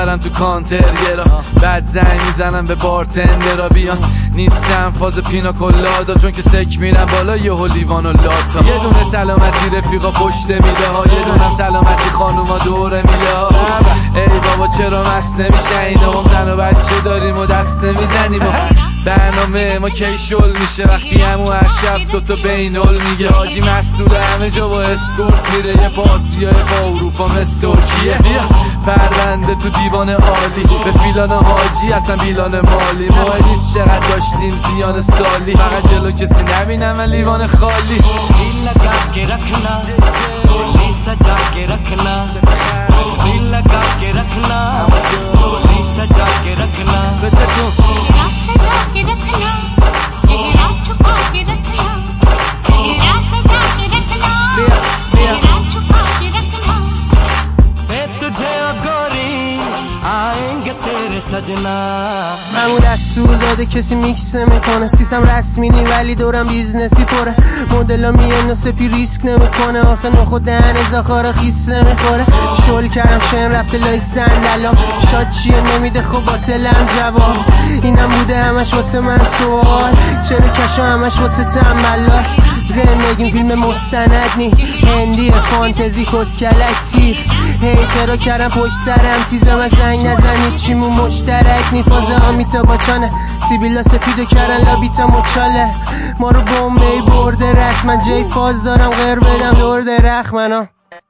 میبرم تو کانترگرا، بعد زنگ میزنم به بارتندرا بیان. نیستم فاز پینا کلادا چون که سک میرم بالا یهو لیوان و لاتا. یه دونه سلامتی رفیقا پشت میله ها، یه دونم سلامتی خانوما دوره میله ها. ای بابا چرا مست نمیشه اینا، زن و بچه داریم و دست نمیزنیم. برنامه ما کی شل میشه وقتی همو هر شب دوتا بینول میگه. حاجی مسئول همه جا با اسکورت میره، یه پاسیای با اروپا مثل ترکیه. پرونده تو دیوان عالی به فیلان حاجی اصلا بیلان مالی. مهم نیست چقدر داشتیم زیان سالی، فقط جلو کسی نبینم من لیوان خالی. दिल लगा के रखना डोली सजा के रखना दिल लगा के रखना डोली सजा के रखना चेहरा सजा के रखना चेहरा छुपा के रखना चेहरा सजा के रखना चेहरा छुपा के रखना मैं तुझे और गोरी आएंगे तेरे सजना. همون دستور داده کسی میکس نمیکنه، سیستم رسمی نی ولی دورم بیزنسی پره. مدلا میان و سپی ریسک نمیکنه، آخه نخود دهن زاخارا خیس نمیخوره. شل کردم شن رفته لای صندلام، شاد چیه نمیده خب باطلم جواب. اینم بوده همش واسه من سوال، چرا کشا همش واسه تنبلاست. زندگیم فیلم مستند نی هندی فانتزی کسکلک تیر. هیترا کردم پشت سرم تیز به من زنگ نزنید چیمون مشترک نی. فازه آمیتا باچانه سیبیلا سفیدو کردن لابیتا مچاله. ما رو بومبی برده رسم، من جای فاز دارم غیر بدم دور درخ منو.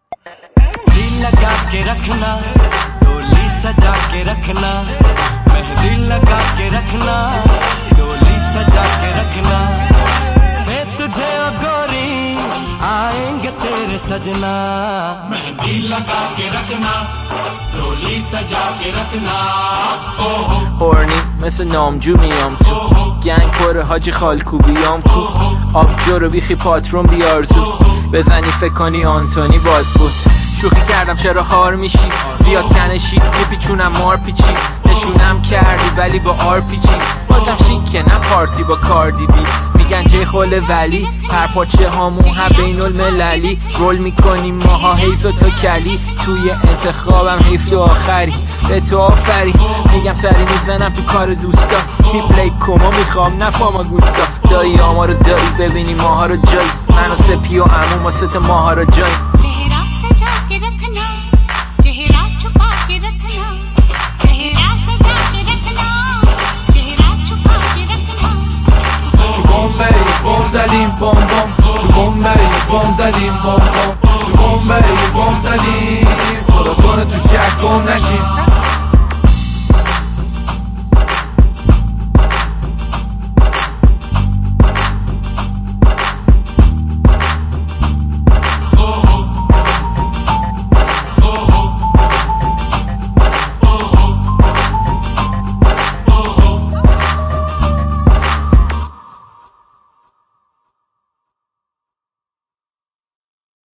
दिल लगा के रखना डोली सजा के रखना मेहंदी लगा के रखना डोली सजा के रखना मैं तुझे और गोरी आएंगे तेरे सजना. मेहंदी लगा के रखना डोली सजा के रखना. هورنی مثل نامجو میام تو گنگ پره حاجی خالکوبیام کو. آبجو رو بیخی پاترون بیار تو بزنی فکر کنی آنتونی باد بود. شوخی کردم چرا هار میشی زیاد تنشی میپیچونم مار پیچی. نشونم کردی ولی با آر پیچی. بازم شیکه نه پارتی با کاردی بی. میگن جه خوله ولی هر پاچه هامون هم بین المللی. رول میکنیم ماها حیز و تا کلی توی انتخابم حیف و آخری به تو آفری. میگم سری میزنم تو کار دوستا تیپ لیک کما میخوام نفاما گوستا. دایی آما رو داری ببینی ماها رو جایی من و سپی و عموم واسه ماها رو جایی. चेहरा सजा के रखना चेहरा छुपा के रखना चेहरा सजा के रखना चेहरा छुपा के रखना. تو بمبئی بم زدیم بم بم، تو بمبئی بم زدیم بم بم، تو بمبئی بم زدیم خدا کنه تو شک گم نشیم.